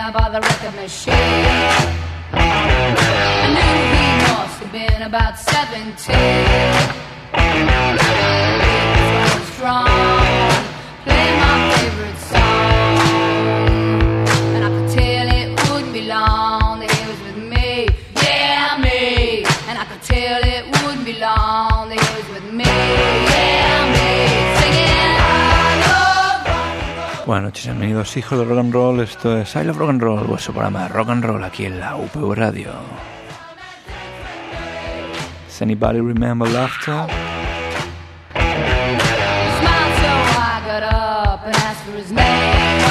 there by the record machine. I knew he must have been about 17. He was strong, playing my favorite song, and I could tell it wouldn't be long that he was with me, yeah, me. And I could tell it wouldn't be long that he was with me, yeah, me. Singing I love rock and roll. Buenas noches, bienvenidos hijos de rock and roll. Esto es I Love Rock and Roll, vuestro programa de rock and roll aquí en la UPV Radio. Does anybody remember laughter? Smiled so I got up and asked for his name.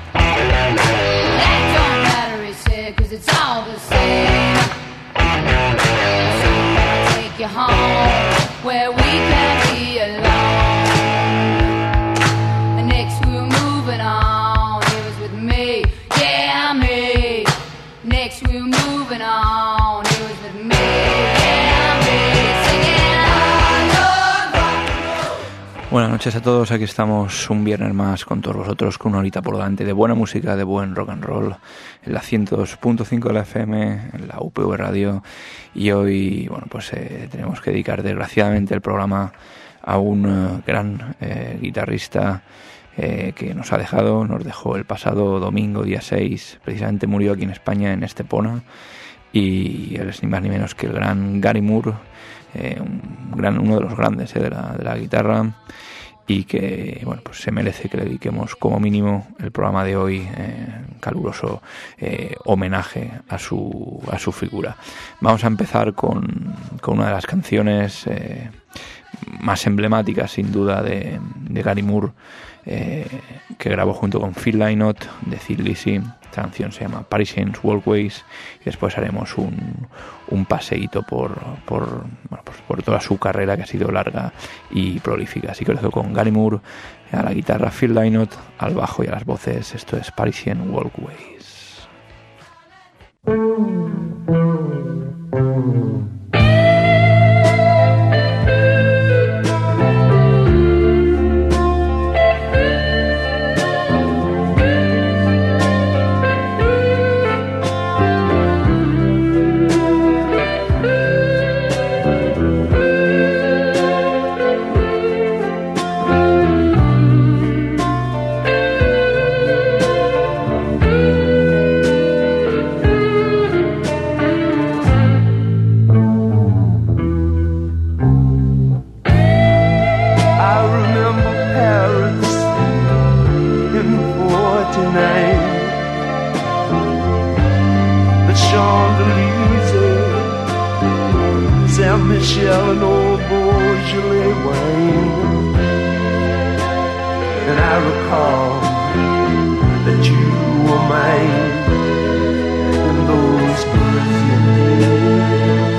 That don't matter, he said, 'cause it's all the same. So I'll take you home where we can be alone. And next we were moving on, he was with me, yeah, me. Next we were moving on, he was with me, yeah, me. Singing I love rock and roll. Buenas noches a todos, aquí estamos un viernes más con todos vosotros, con una horita por delante de buena música, de buen rock and roll, en la 102.5 de la FM, en la UPV Radio. Y hoy, bueno, pues tenemos que dedicar desgraciadamente el programa a un gran guitarrista que nos dejó el pasado domingo, día 6, precisamente murió aquí en España, en Estepona, y él es ni más ni menos que el gran Gary Moore, uno de los grandes de la guitarra, y que, bueno, pues se merece que le dediquemos como mínimo el programa de hoy, caluroso homenaje a su figura. Vamos a empezar con una de las canciones más emblemáticas, sin duda, de Gary Moore, que grabó junto con Phil Lynott, de Thin Lizzy. Esta canción se llama Parisian Walkways, y después haremos un paseíto por toda su carrera, que ha sido larga y prolífica. Así que lo dejo con Gary Moore a la guitarra, Phil Lynott al bajo y a las voces. Esto es Parisian Walkways. Michelle and old Beaujolais wine. And I recall that you were mine in those Parisian days.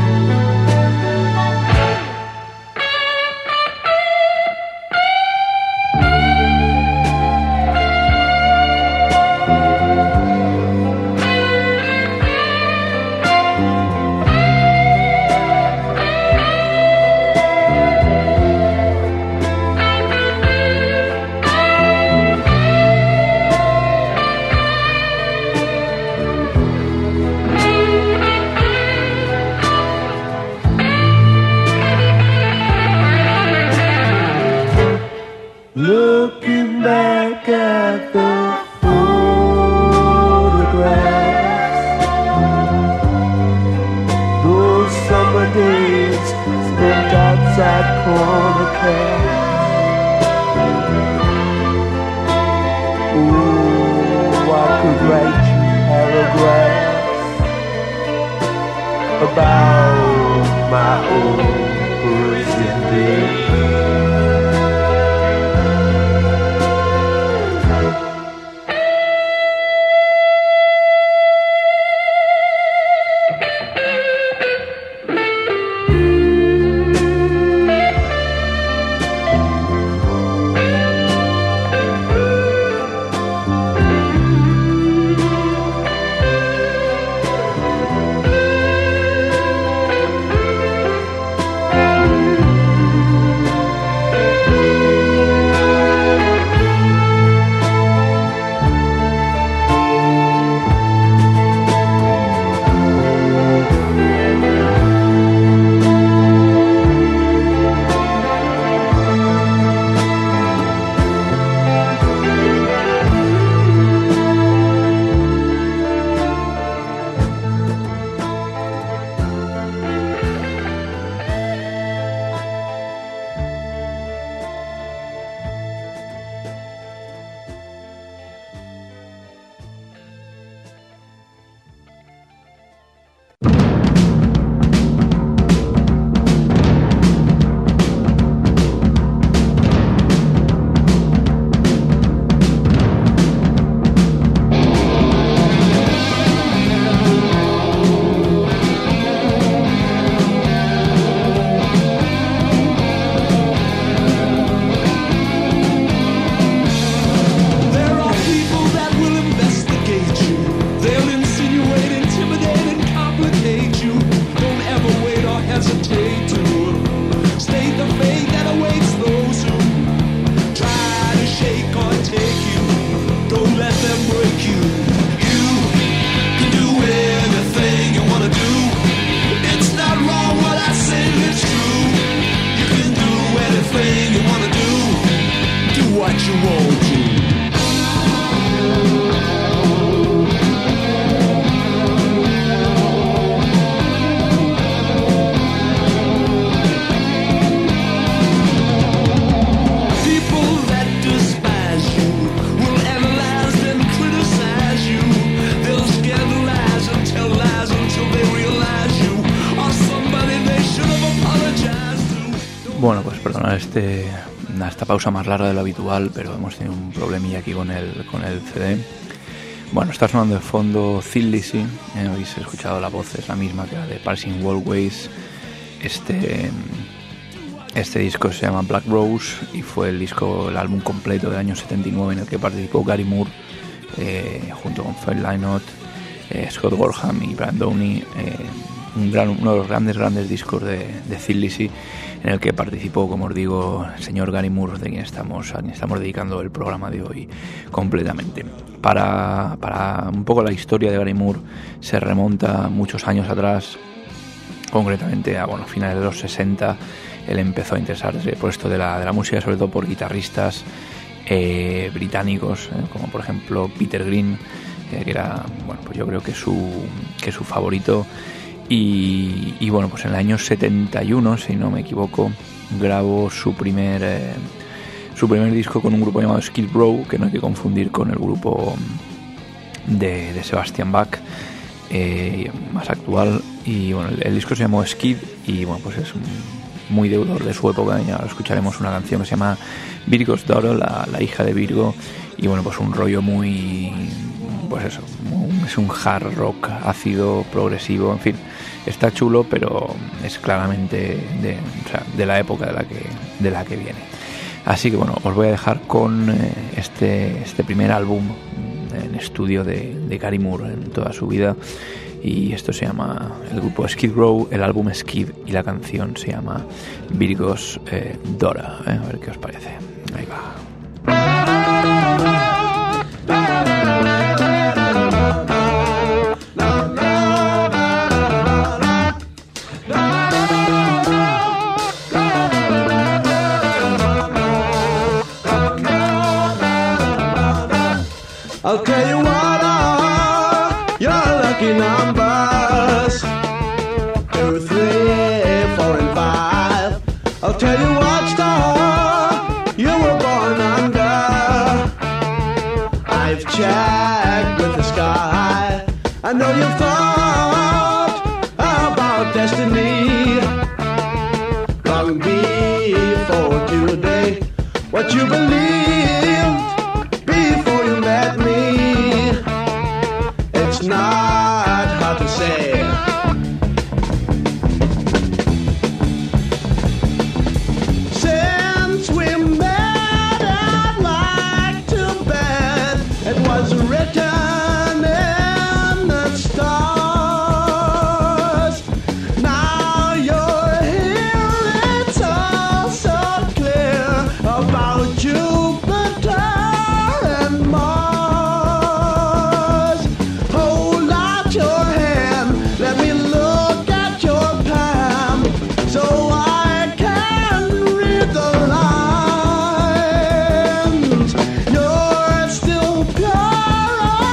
Looking back at the photographs, those summer days spent outside corner cafes. Oh, I could write you paragraphs about my old Parisian days. esta pausa más larga de lo habitual, pero hemos tenido un problemilla aquí con el CD. Bueno, está sonando de fondo Thin Lizzy, habéis escuchado la voz, es la misma que la de Parsing Walkways. Este disco se llama Black Rose y fue el álbum completo del año 79 en el que participó Gary Moore junto con Phil Lynott, Scott Gorham y Brian Downey, uno de los grandes discos de Thin Lizzy, en el que participó, como os digo, el señor Gary Moore, de quien estamos dedicando el programa de hoy completamente. Para un poco la historia de Gary Moore se remonta muchos años atrás, concretamente a finales de los 60. Él empezó a interesarse por esto de la música, sobre todo por guitarristas británicos, como por ejemplo Peter Green, que era, pues yo creo que su favorito. Y bueno, pues en el año 71, si no me equivoco, grabó su primer disco con un grupo llamado Skid Row, que no hay que confundir con el grupo de Sebastian Bach, más actual. Y bueno, el disco se llamó Skid y bueno, pues es muy deudor de su época. Y ahora escucharemos una canción que se llama Virgo's Daughter, la hija de Virgo, y bueno, pues un rollo muy, pues eso, es un hard rock ácido, progresivo, en fin, está chulo, pero es claramente de la época de la que viene. Así que bueno, os voy a dejar con este primer álbum en estudio de Gary Moore en toda su vida, y esto se llama el grupo Skid Row, el álbum Skid, y la canción se llama Virgo's Daughter. A ver qué os parece. Ahí va. I'll tell you what are your lucky numbers, 2, 3, 4 and 5. I'll tell you what star you were born under. I've checked with the sky. I know you've thought about destiny long before today. What you believed before you met me, it's not hard to say. Since we met, I'd like to bet it was written in the stars. Now you're here, it's all so clear about Jupiter and Mars. Hold out your hand, let me look at your palm, so I can read the lines. You're still pure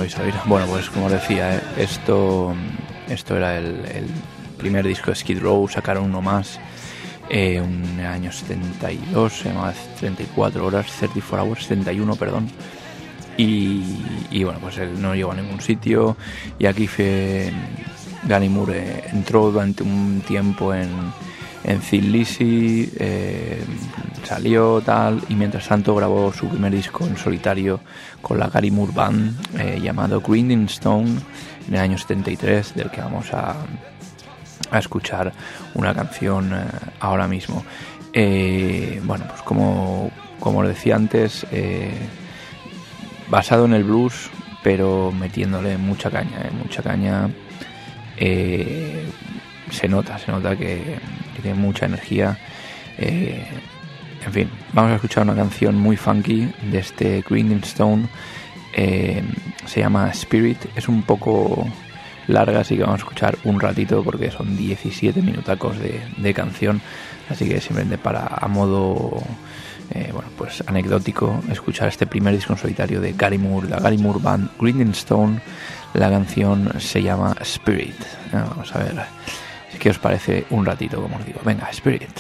vais a oír? Bueno, pues como os decía, esto era el primer disco de Skid Row. Sacaron uno más en el año 72, se llamaba 34 horas, 34 hours, 71, perdón. Y bueno, pues él no llegó a ningún sitio, y aquí Gary Moore entró durante un tiempo en Thin Lizzy, salió tal, y mientras tanto grabó su primer disco en solitario con la Gary Moore Band, llamado Grinding Stone, en el año 73, del que vamos a escuchar una canción ahora mismo. Bueno, pues como os decía antes, basado en el blues, pero metiéndole mucha caña. Se nota que tiene mucha energía. En fin, vamos a escuchar una canción muy funky de este Grinding Stone. Se llama Spirit. Es un poco larga, así que vamos a escuchar un ratito porque son 17 minutacos de canción, así que simplemente a modo bueno, pues anecdótico, escuchar este primer disco en solitario de Gary Moore, la Gary Moore Band, Grinding Stone. La canción se llama Spirit. Vamos a ver qué os parece un ratito, como os digo. Venga, Spirit.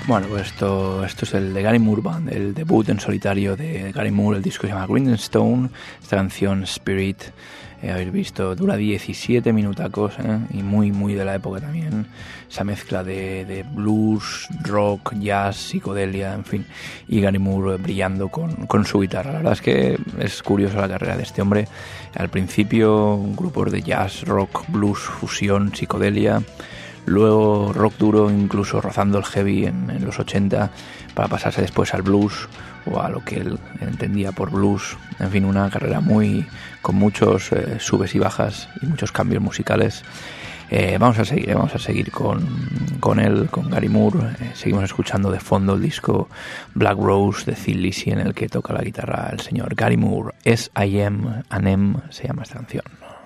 Bueno, pues esto es el de Gary Moore Band, el debut en solitario de Gary Moore. El disco se llama Green Stone, esta canción Spirit, habéis visto, dura 17 minutacos, y muy de la época también. Esa mezcla de blues, rock, jazz, psicodelia, en fin, y Gary Moore brillando con su guitarra. La verdad es que es curiosa la carrera de este hombre. Al principio grupos de jazz, rock, blues, fusión, psicodelia, luego rock duro, incluso rozando el heavy en los 80, para pasarse después al blues o a lo que él entendía por blues. En fin, una carrera con muchos subes y bajas y muchos cambios musicales. Vamos a seguir con él, con Gary Moore. Seguimos escuchando de fondo el disco Black Rose de Thin Lizzy, en el que toca la guitarra el señor Gary Moore. S.I.M. and M se llama esta canción.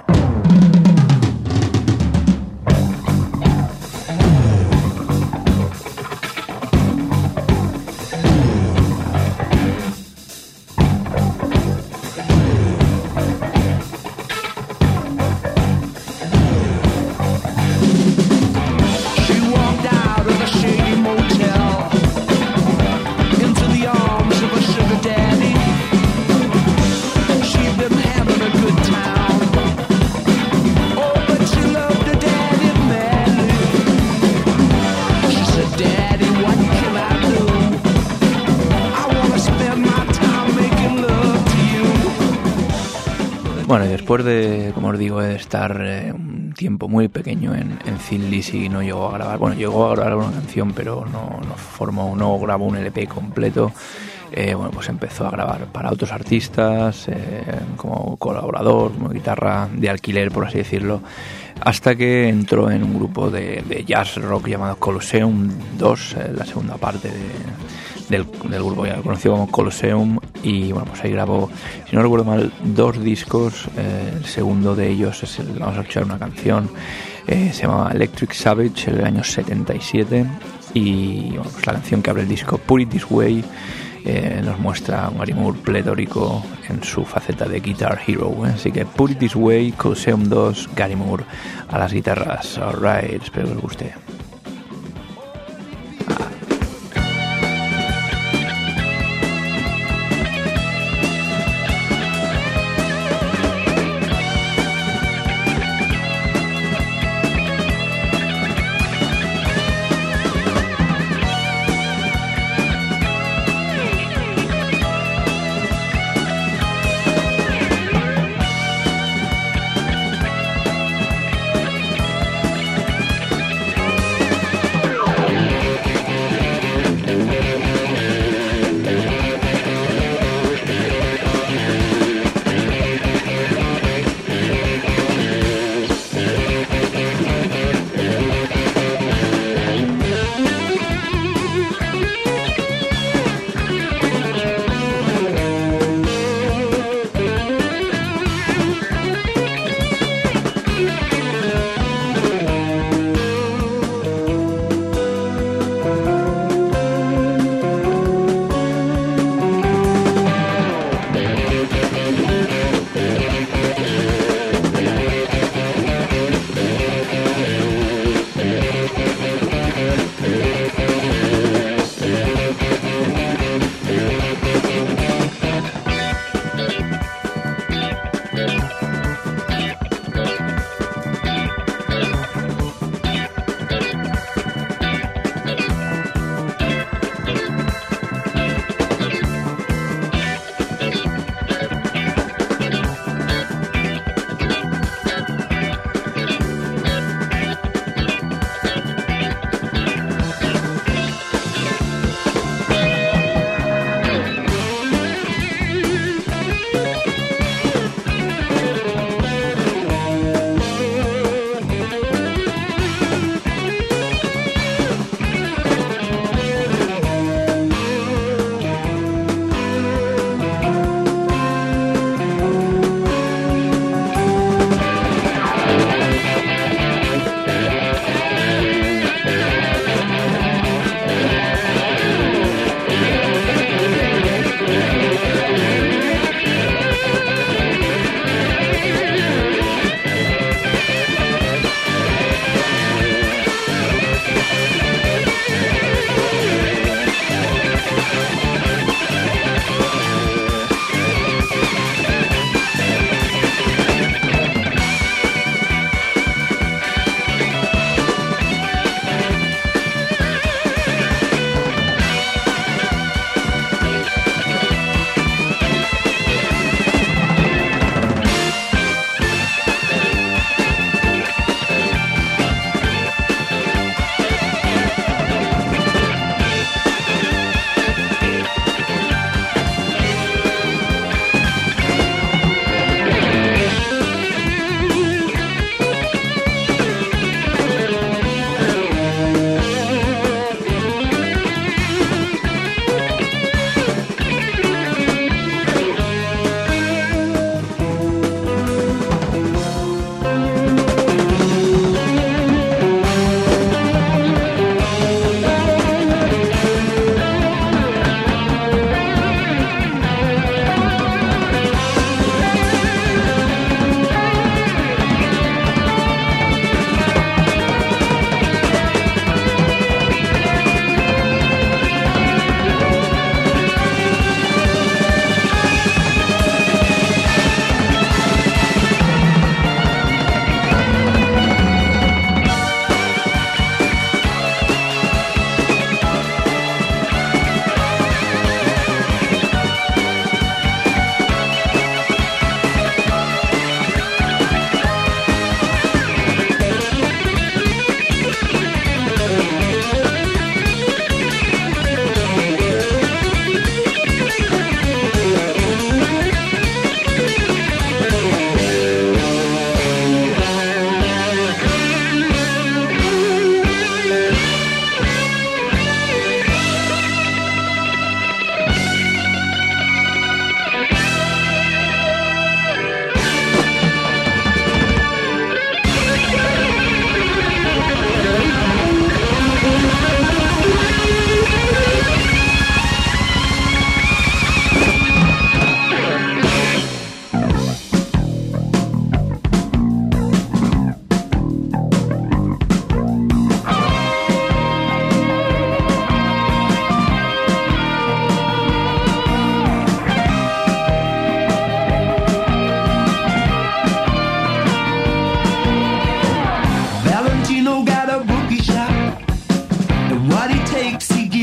Bueno, y después de, como os digo, de estar un tiempo muy pequeño en Thin Lizzy, no llegó a grabar, bueno, llegó a grabar una canción, pero no grabó un LP completo. Bueno, pues empezó a grabar para otros artistas, como colaborador, como guitarra de alquiler, por así decirlo, hasta que entró en un grupo de jazz rock llamado Colosseum 2, la segunda parte del grupo, ya lo conocido como Colosseum, y bueno, pues ahí grabó, si no recuerdo mal, 2 discos. El segundo de ellos vamos a escuchar una canción, se llama Electric Savage, el año 77, y bueno, pues la canción que abre el disco, Put It This Way, nos muestra un Gary Moore pletórico en su faceta de Guitar Hero, así que Put It This Way, Colosseum 2, Gary Moore a las guitarras. Alright, espero que os guste.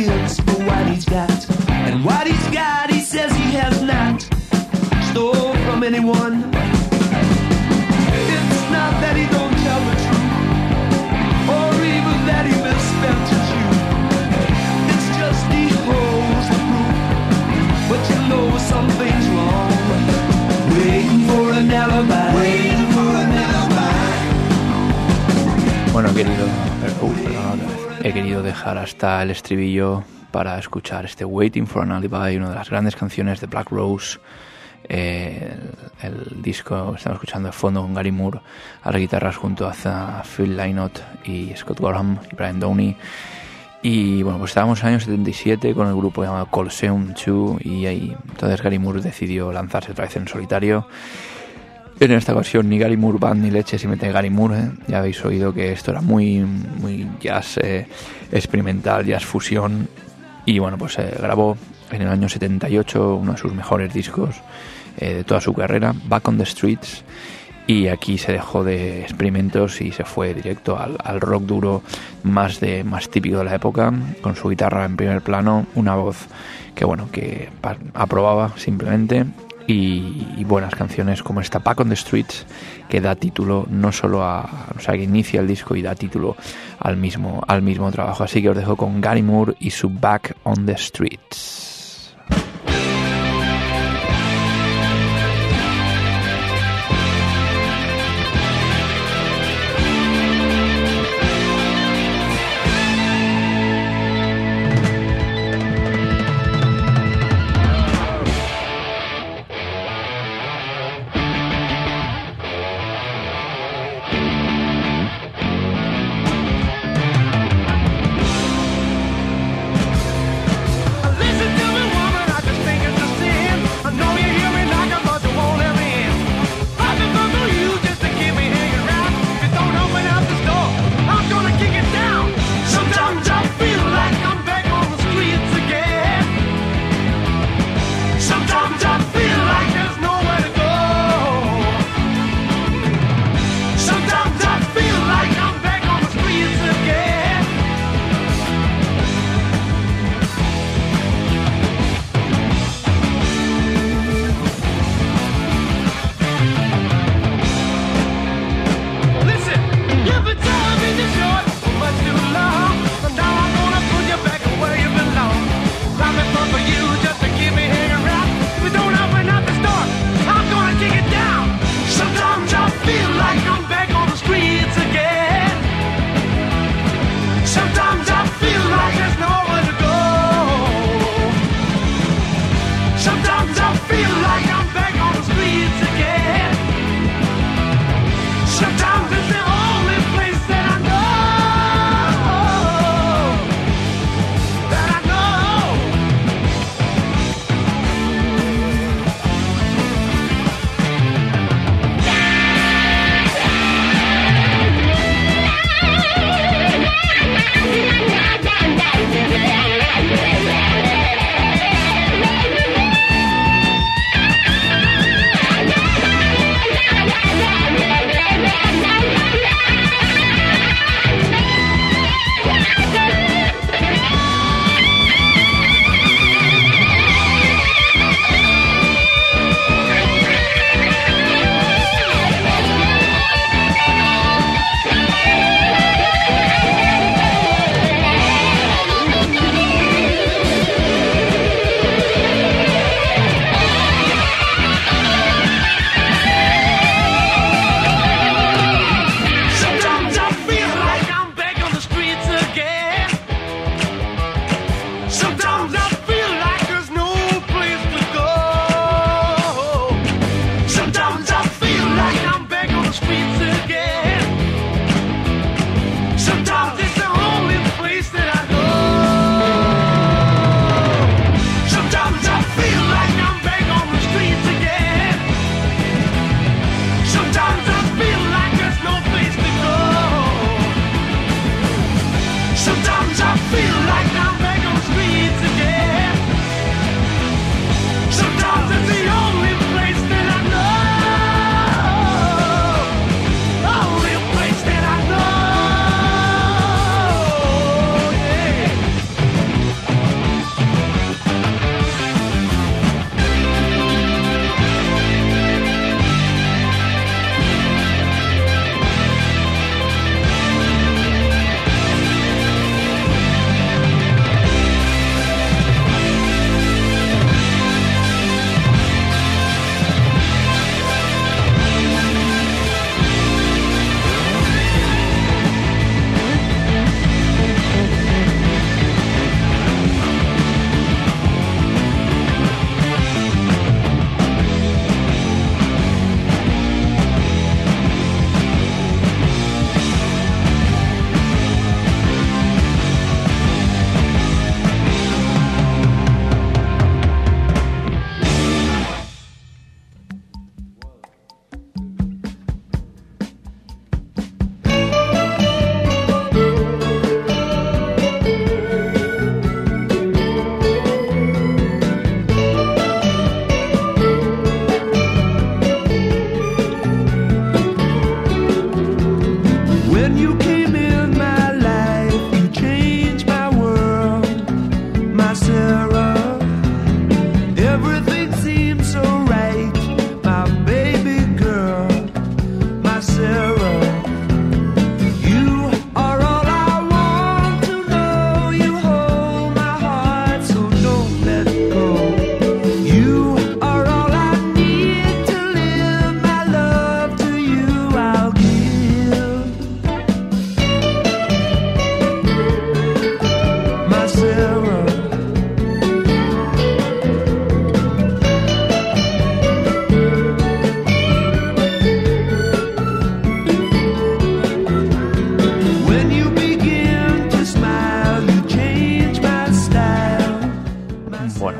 gives for what he's got. And what he's got, he says he has not stole from anyone. It's not that he don't tell the truth, or even that he misspent his youth. It's just he holds the proof, but you know something's wrong. Waiting for an alibi, waiting for an alibi. Bueno, he querido dejar hasta el estribillo para escuchar este Waiting for an Alibi, una de las grandes canciones de Black Rose. El disco estamos escuchando de fondo con Gary Moore a las guitarras junto a Phil Lynott y Scott Gorham y Brian Downey. Y bueno, pues estábamos en el año 77 con el grupo llamado Colosseum 2 y ahí entonces Gary Moore decidió lanzarse otra vez en solitario. En esta ocasión ni Gary Moore Band ni leche se mete Gary Moore, Ya habéis oído que esto era muy jazz experimental, jazz fusión. Y bueno, pues grabó en el año 78 uno de sus mejores discos de toda su carrera, Back on the Streets. Y aquí se dejó de experimentos y se fue directo al rock duro más típico de la época, con su guitarra en primer plano, una voz que aprobaba simplemente, y buenas canciones como esta Back on the Streets, que da título no solo que inicia el disco y da título al mismo trabajo. Así que os dejo con Gary Moore y su Back on the Streets. Listen to me.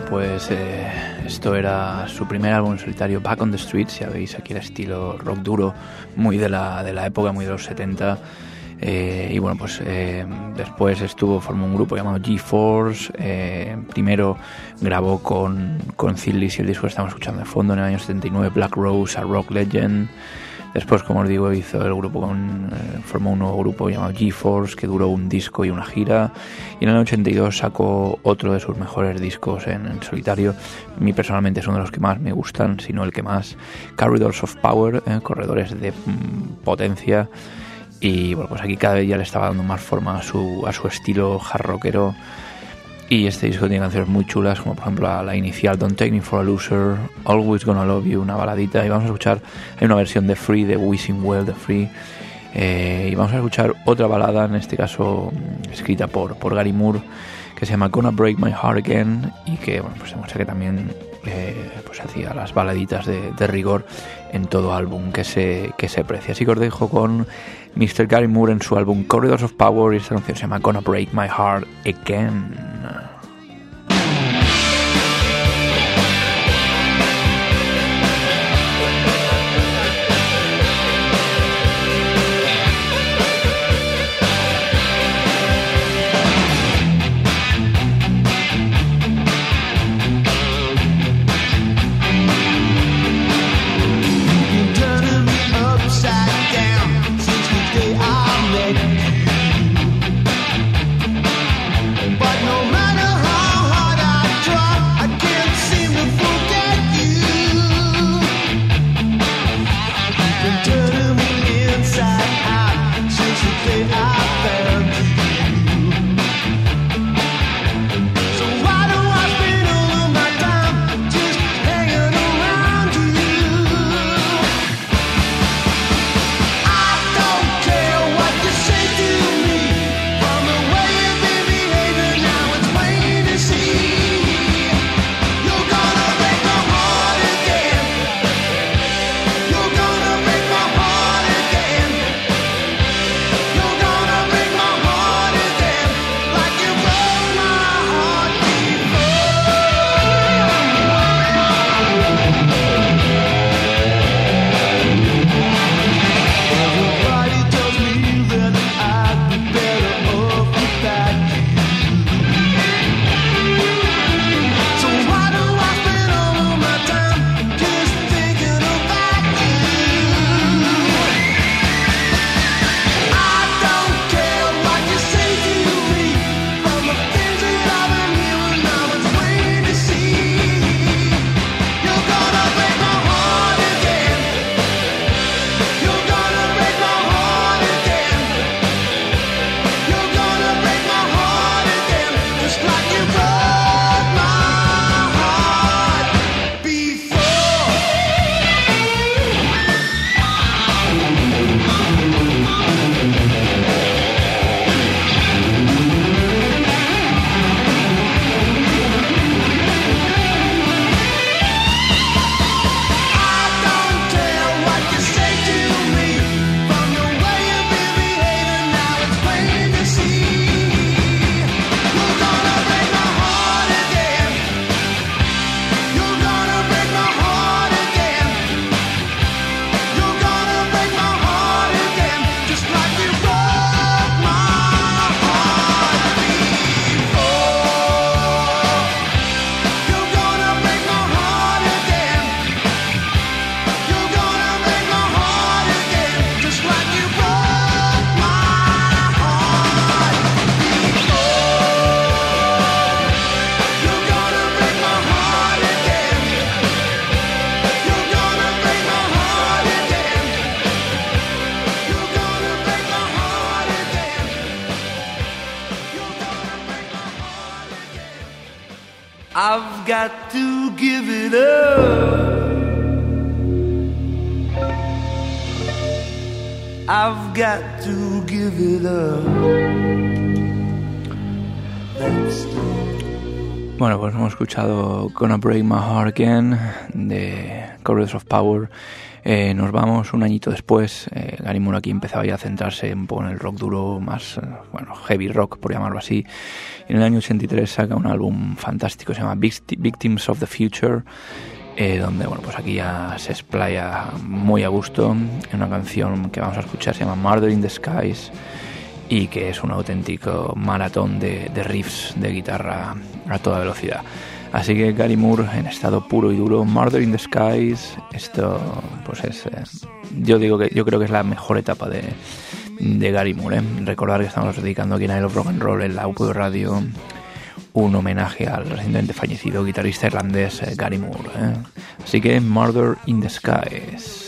pues esto era su primer álbum en solitario, Back on the Streets. Ya veis aquí el estilo rock duro, muy de la época, muy de los 70. Y bueno, pues después formó un grupo llamado G-Force. Primero grabó con Thin Lizzy el disco que estamos escuchando de fondo en el año 79, Black Rose, a Rock Legend. Después, como os digo, formó un nuevo grupo llamado G-Force, que duró un disco y una gira. Y en el 82 sacó otro de sus mejores discos en solitario. A mí personalmente es uno de los que más me gustan, si no el que más. Corridors of Power, corredores de potencia. Y bueno, pues aquí cada vez ya le estaba dando más forma a su estilo hard rockero. Y este disco tiene canciones muy chulas, como por ejemplo la inicial, Don't Take Me For A Loser, Always Gonna Love You, una baladita. Y vamos a escuchar, hay una versión de Free, de Wishing Well, de Free. Y vamos a escuchar otra balada, en este caso escrita por Gary Moore, que se llama Gonna Break My Heart Again, y que bueno, pues demuestra que también pues hacía las baladitas de rigor en todo álbum que se aprecia. Así que os dejo con Mr. Gary Moore en su álbum Corridors of Power, y esta canción se llama Gonna Break My Heart Again. But no matter I've got to give it up. I've got to give it up. That's Bueno, pues hemos escuchado Gonna Break My Heart Again de Corridors of Power. Nos vamos un añito después. Gary Moore aquí empezaba ya a centrarse un poco en el rock duro, más heavy rock, por llamarlo así. En el año 83 saca un álbum fantástico, se llama Victims of the Future, donde pues aquí ya se explaya muy a gusto en una canción que vamos a escuchar, se llama Murder in the Skies, y que es un auténtico maratón de riffs de guitarra a toda velocidad. Así que Gary Moore en estado puro y duro, Murder in the Skies. Esto pues es yo creo que es la mejor etapa de Gary Moore, ¿eh? Recordar que estamos dedicando aquí en I Love Rock and Roll en la UPV Radio un homenaje al recientemente fallecido guitarrista irlandés Gary Moore, ¿eh? Así que Murder in the Skies.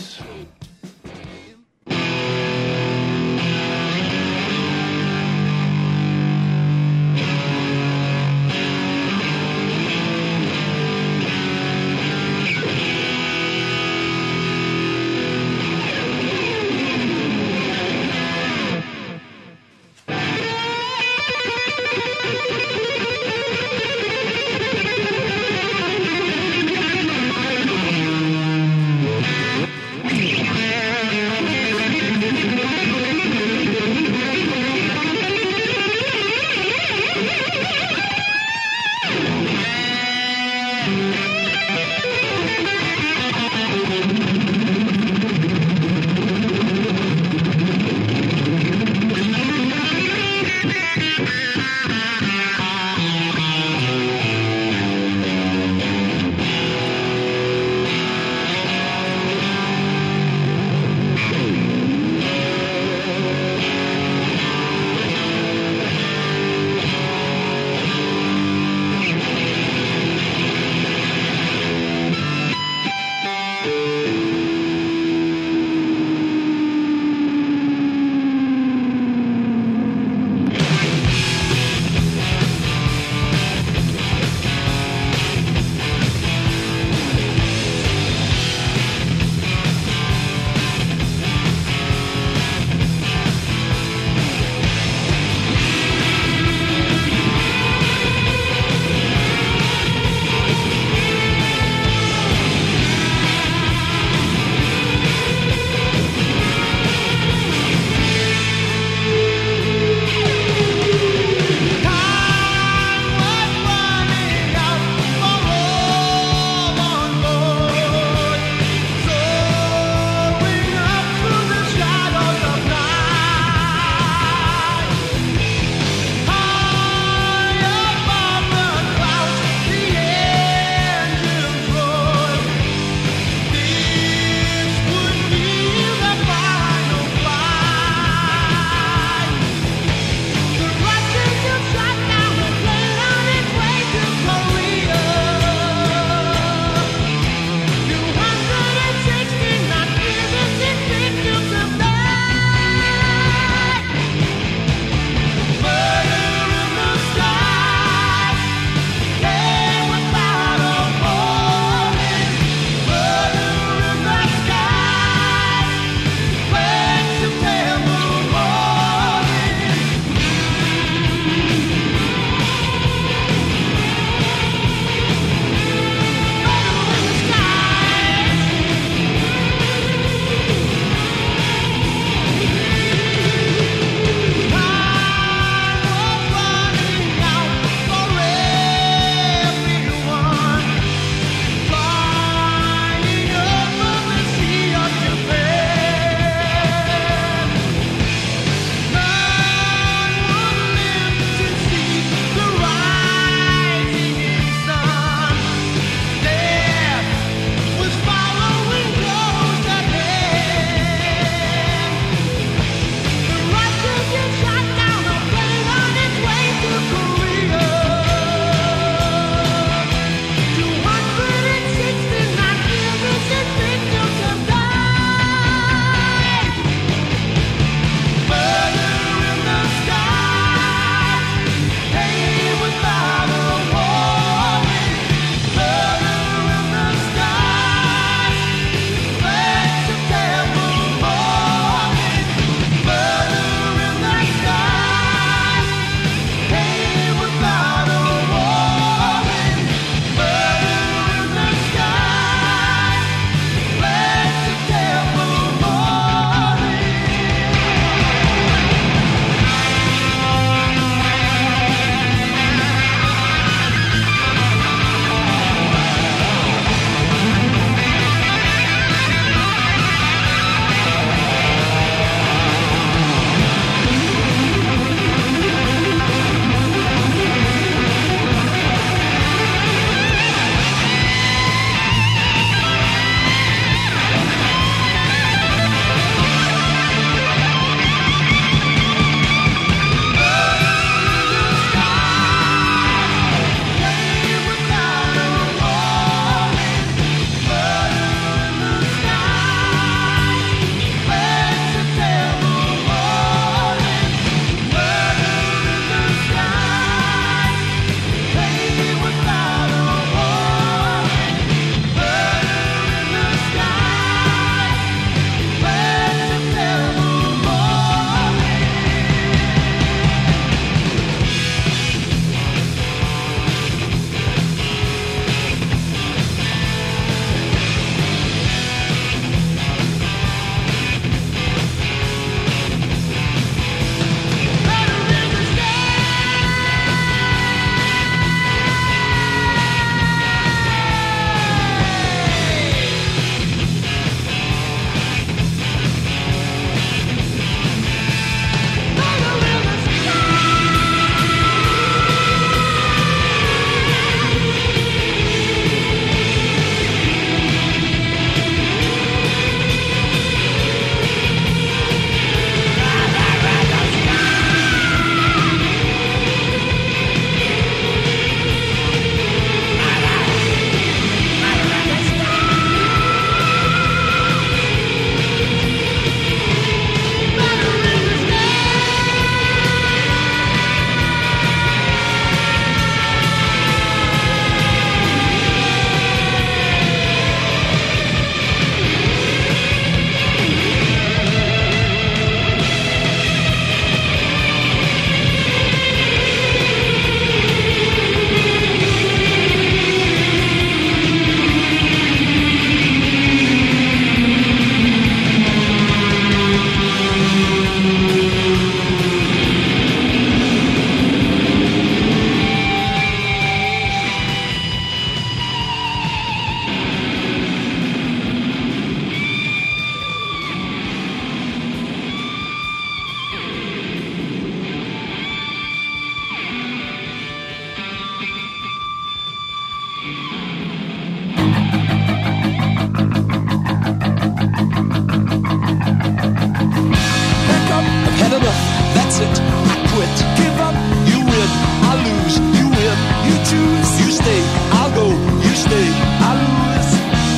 lose. You stay, I'll go. You stay, I lose.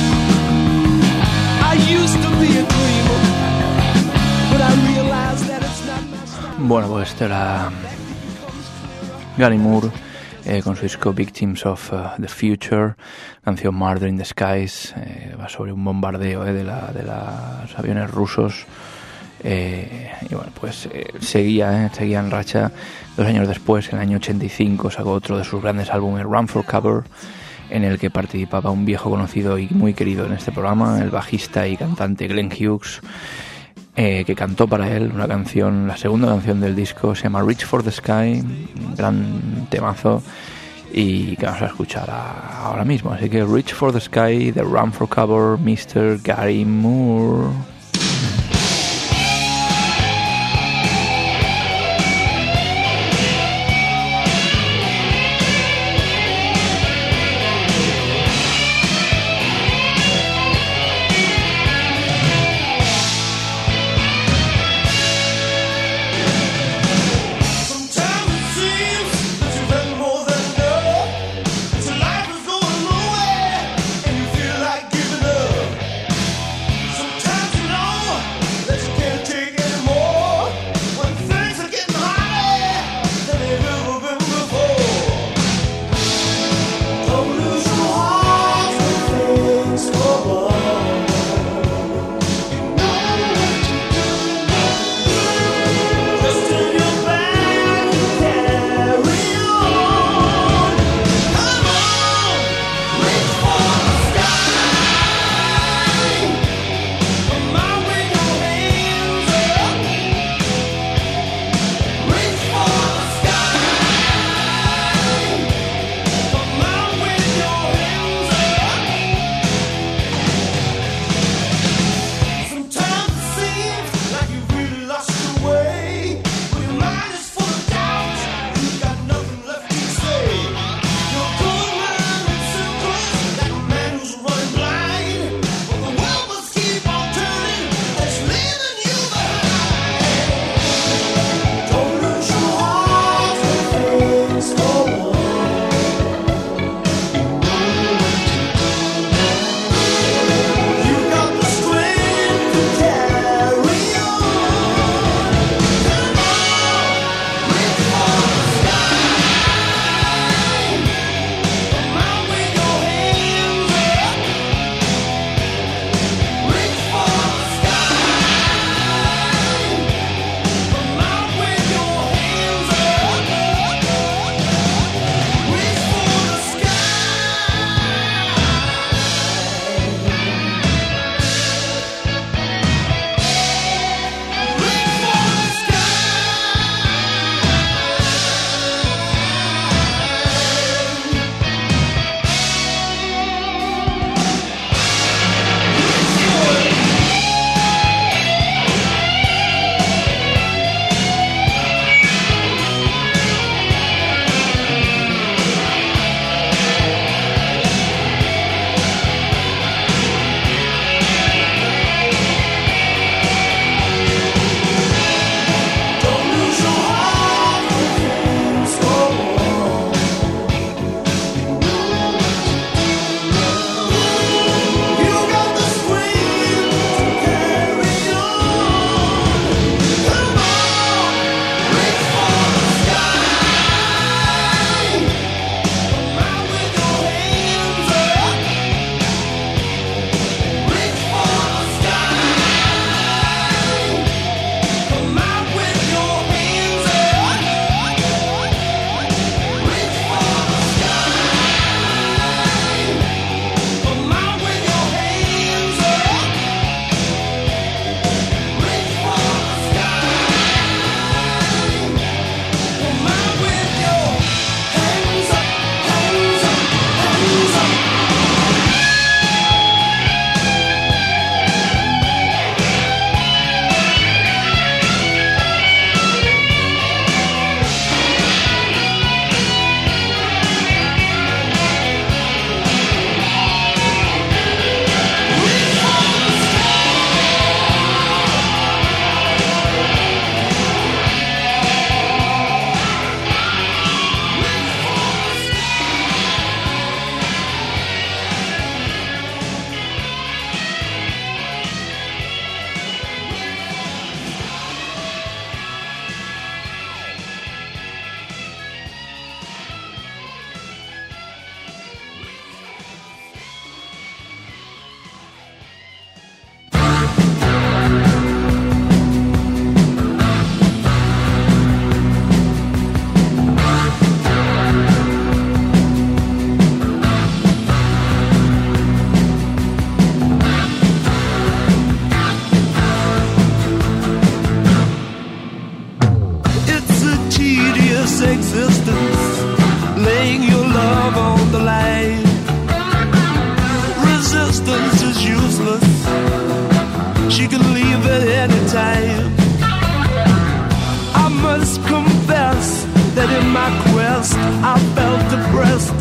I used to be a dreamer, but I realized that it's not my style. Bueno, pues esto era Gary Moore con su disco Victims of the Future, canción Murder in the Skies, va sobre un bombardeo de los aviones rusos. Y bueno, pues seguía en racha. 2 años después, en el año 85, sacó otro de sus grandes álbumes, Run for Cover, en el que participaba un viejo conocido y muy querido en este programa, el bajista y cantante Glenn Hughes, que cantó para él una canción, la segunda canción del disco, se llama Reach for the Sky, un gran temazo, y que vamos a escuchar ahora mismo. Así que Reach for the Sky, de Run for Cover, Mr. Gary Moore. Sometimes you know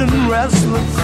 and restless.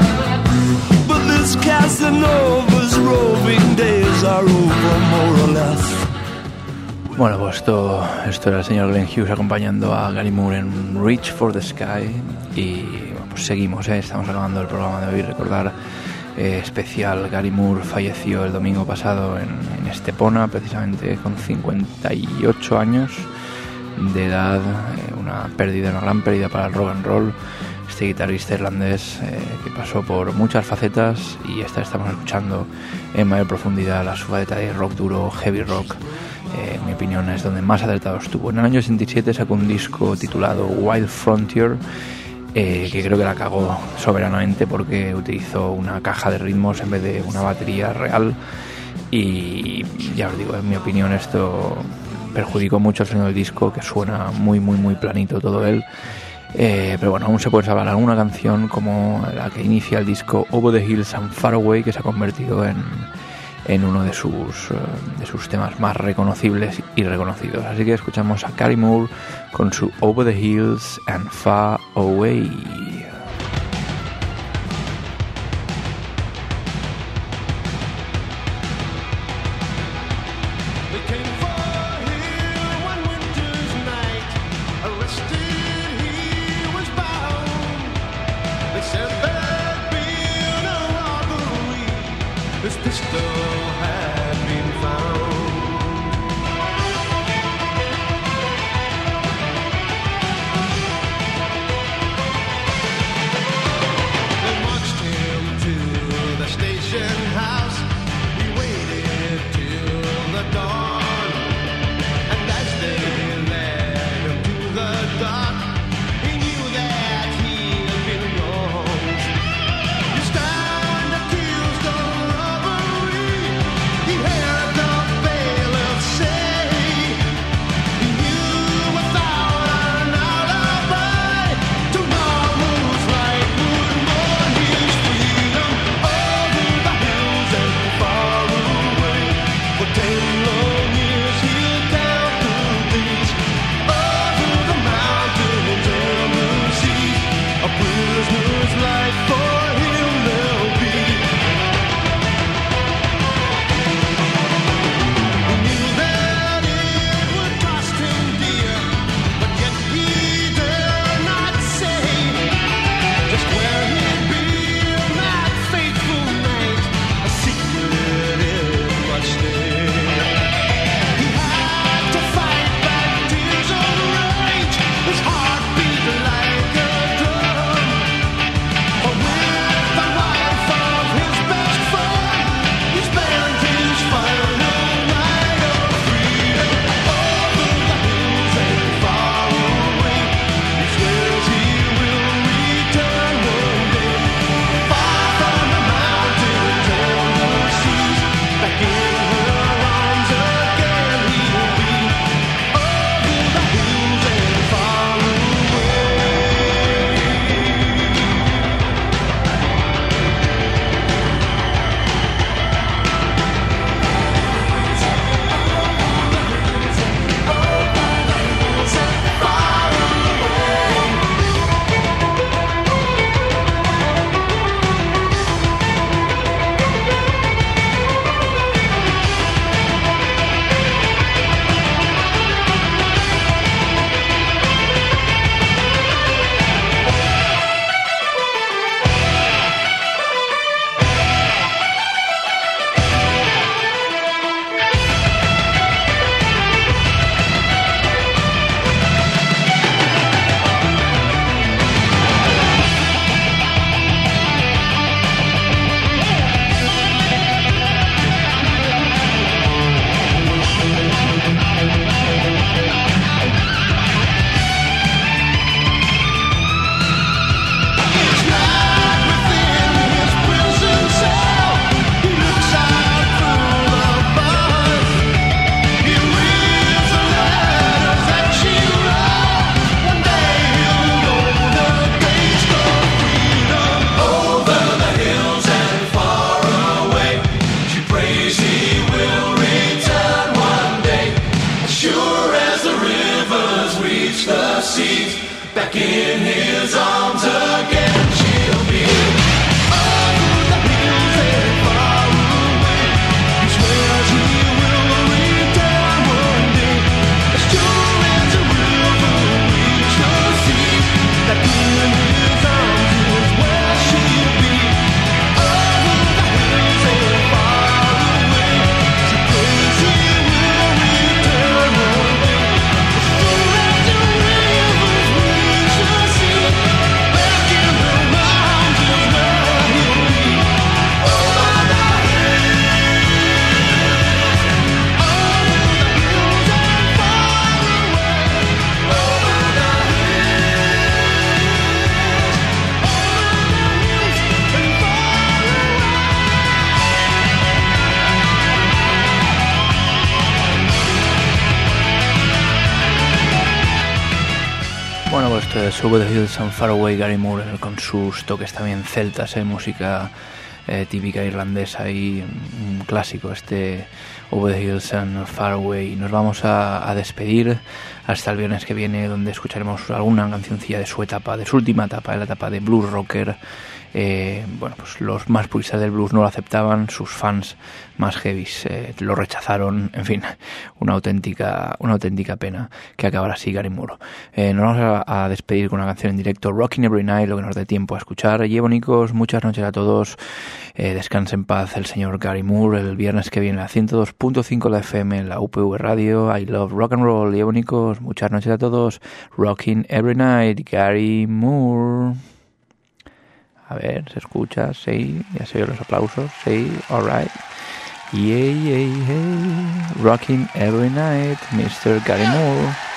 But this Casanova's roving days are over, more or less. Bueno, pues esto era el señor Glenn Hughes acompañando a Gary Moore en Reach for the Sky. Y bueno, pues seguimos, estamos acabando el programa de hoy. Recordar especial, Gary Moore falleció el domingo pasado en Estepona, precisamente con 58 años de edad. Una gran pérdida para el rock and roll. Este guitarrista irlandés que pasó por muchas facetas, y estamos escuchando en mayor profundidad su faceta de rock duro, heavy rock. En mi opinión es donde más acertado estuvo. En el año 67 sacó un disco titulado Wild Frontier, que creo que la cagó soberanamente porque utilizó una caja de ritmos en vez de una batería real, y ya os digo, en mi opinión esto perjudicó mucho el sonido del disco, que suena muy muy muy planito todo él. Pero bueno, aún se puede salvar alguna canción como la que inicia el disco, Over the Hills and Far Away, que se ha convertido en uno de sus temas más reconocibles y reconocidos. Así que escuchamos a Gary Moore con su Over the Hills and Far Away. Stand accused of robbery. Esto es Over the Hills and Far Away, Gary Moore, con sus toques también celtas, música típica irlandesa y un clásico, Over the Hills and Far Away. Nos vamos a despedir hasta el viernes que viene, donde escucharemos alguna cancioncilla de su etapa, de su última etapa, de la etapa de blues rocker. Bueno, pues los más puristas del blues no lo aceptaban, sus fans más heavies lo rechazaron, en fin, una auténtica pena que acabara así Gary Moore. Nos vamos a despedir con una canción en directo, Rocking Every Night, lo que nos dé tiempo a escuchar. Bonicos, muchas noches a todos, descanse en paz el señor Gary Moore. El viernes que viene a 102.5 la FM en la UPV Radio. I love rock and roll. Bonicos, muchas noches a todos, Rocking Every Night, Gary Moore. A ver, ¿se escucha? Sí, ya se oyen los aplausos. Sí, alright. Yeah, yeah, yeah. Rocking every night, Mr. Gary Moore.